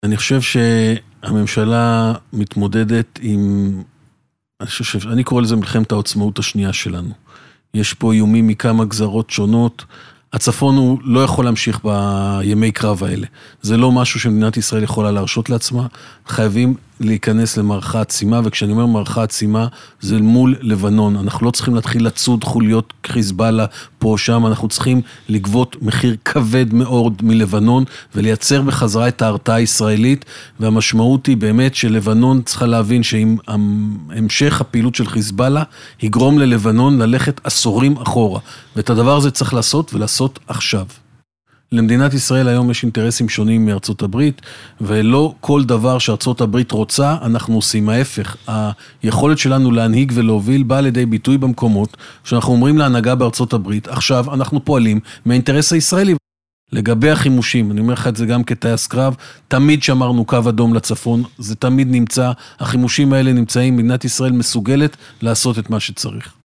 אני חושב שהממשלה מתמודדת עם, אני קורא לזה מלחמת העצמאות השנייה שלנו. יש פה איומים מכמה גזרות שונות, הצפון הוא לא יכול להמשיך בימי קרב האלה. זה לא משהו שמדינת ישראל יכולה להרשות לעצמה, חייבים להיכנס למערכה עצימה, וכשאני אומר מערכה עצימה, זה מול לבנון. אנחנו לא צריכים להתחיל לצוד חוליות חיזבאללה פה או שם, אנחנו צריכים לגבות מחיר כבד מאוד מלבנון, ולייצר בחזרה את ההרתעה הישראלית, והמשמעות היא באמת שלבנון צריכה להבין שאם המשך הפעילות של חיזבאללה, יגרום ללבנון ללכת עשורים אחורה, ואת הדבר הזה צריך לעשות ולעשות עכשיו. למדינת ישראל היום יש אינטרסים שונים מארצות הברית, ולא כל דבר שארצות הברית רוצה, אנחנו עושים ההפך. היכולת שלנו להנהיג ולהוביל באה לידי ביטוי במקומות, שאנחנו אומרים להנהגה בארצות הברית, עכשיו אנחנו פועלים מהאינטרס הישראלי. לגבי החימושים, אני אומר לך את זה גם כטייס קרב, תמיד שמרנו קו אדום לצפון, זה תמיד נמצא, החימושים האלה נמצאים, מדינת ישראל מסוגלת לעשות את מה שצריך.